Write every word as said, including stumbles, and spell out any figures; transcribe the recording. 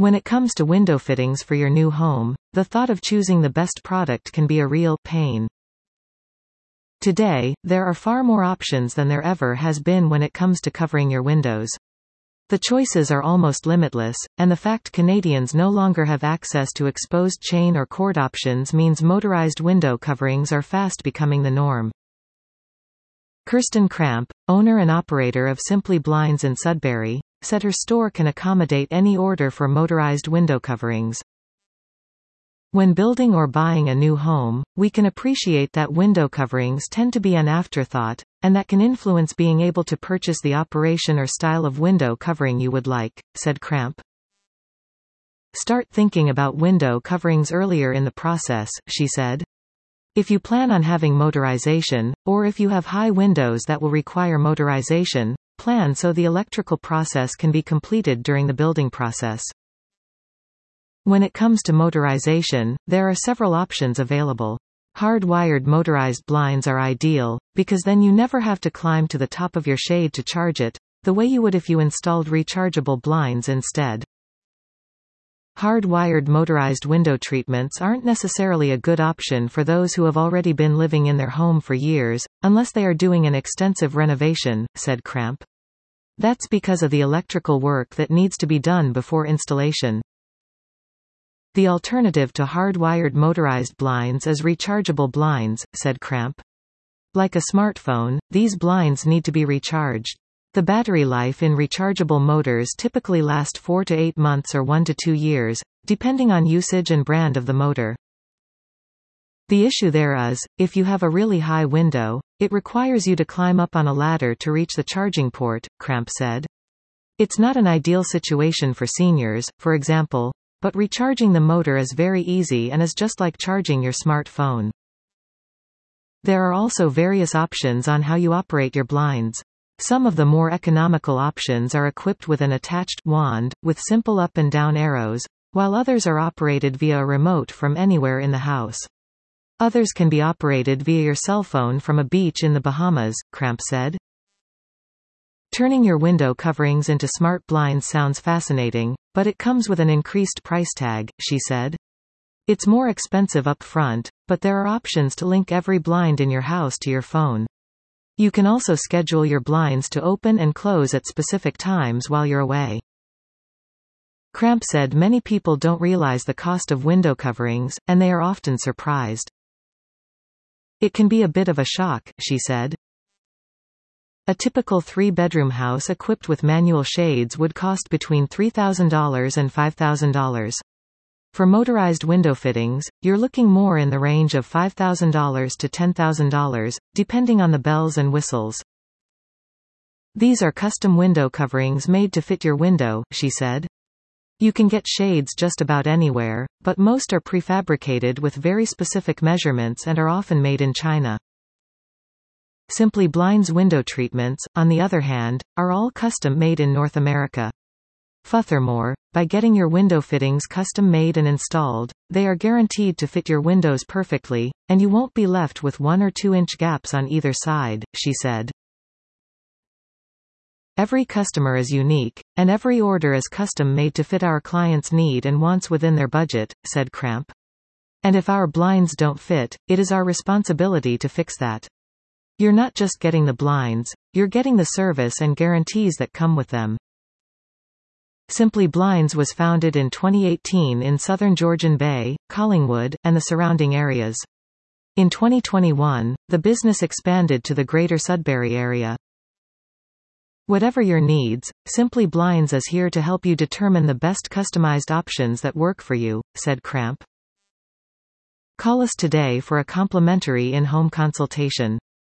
When it comes to window fittings for your new home, the thought of choosing the best product can be a real pain. Today, there are far more options than there ever has been when it comes to covering your windows. The choices are almost limitless, and the fact Canadians no longer have access to exposed chain or cord options means motorized window coverings are fast becoming the norm. Kirsten Kramp, owner and operator of Simply Blinds in Sudbury, said her store can accommodate any order for motorized window coverings. When building or buying a new home, we can appreciate that window coverings tend to be an afterthought, and that can influence being able to purchase the operation or style of window covering you would like, said Kramp. Start thinking about window coverings earlier in the process, she said. If you plan on having motorization, or if you have high windows that will require motorization, plan so the electrical process can be completed during the building process. When it comes to motorization, there are several options available. Hard-wired motorized blinds are ideal, because then you never have to climb to the top of your shade to charge it, the way you would if you installed rechargeable blinds instead. Hard-wired motorized window treatments aren't necessarily a good option for those who have already been living in their home for years, unless they are doing an extensive renovation, said Kramp. That's because of the electrical work that needs to be done before installation. The alternative to hard-wired motorized blinds is rechargeable blinds, said Kramp. Like a smartphone, these blinds need to be recharged. The battery life in rechargeable motors typically lasts four to eight months or one to two years, depending on usage and brand of the motor. The issue there is, if you have a really high window, it requires you to climb up on a ladder to reach the charging port, Kramp said. It's not an ideal situation for seniors, for example, but recharging the motor is very easy and is just like charging your smartphone. There are also various options on how you operate your blinds. Some of the more economical options are equipped with an attached wand, with simple up and down arrows, while others are operated via a remote from anywhere in the house. Others can be operated via your cell phone from a beach in the Bahamas, Kramp said. Turning your window coverings into smart blinds sounds fascinating, but it comes with an increased price tag, she said. It's more expensive up front, but there are options to link every blind in your house to your phone. You can also schedule your blinds to open and close at specific times while you're away. Kramp said many people don't realize the cost of window coverings, and they are often surprised. It can be a bit of a shock, she said. A typical three-bedroom house equipped with manual shades would cost between three thousand dollars and five thousand dollars. For motorized window fittings, you're looking more in the range of five thousand dollars to ten thousand dollars, depending on the bells and whistles. These are custom window coverings made to fit your window, she said. You can get shades just about anywhere, but most are prefabricated with very specific measurements and are often made in China. Simply Blinds window treatments, on the other hand, are all custom-made in North America. Furthermore, by getting your window fittings custom-made and installed, they are guaranteed to fit your windows perfectly, and you won't be left with one or two inch gaps on either side, she said. Every customer is unique, and every order is custom-made to fit our clients' need and wants within their budget, said Kramp. And if our blinds don't fit, it is our responsibility to fix that. You're not just getting the blinds, you're getting the service and guarantees that come with them. Simply Blinds was founded in twenty eighteen in southern Georgian Bay, Collingwood, and the surrounding areas. In twenty twenty-one, the business expanded to the Greater Sudbury area. Whatever your needs, Simply Blinds is here to help you determine the best customized options that work for you, said Kramp. Call us today for a complimentary in-home consultation.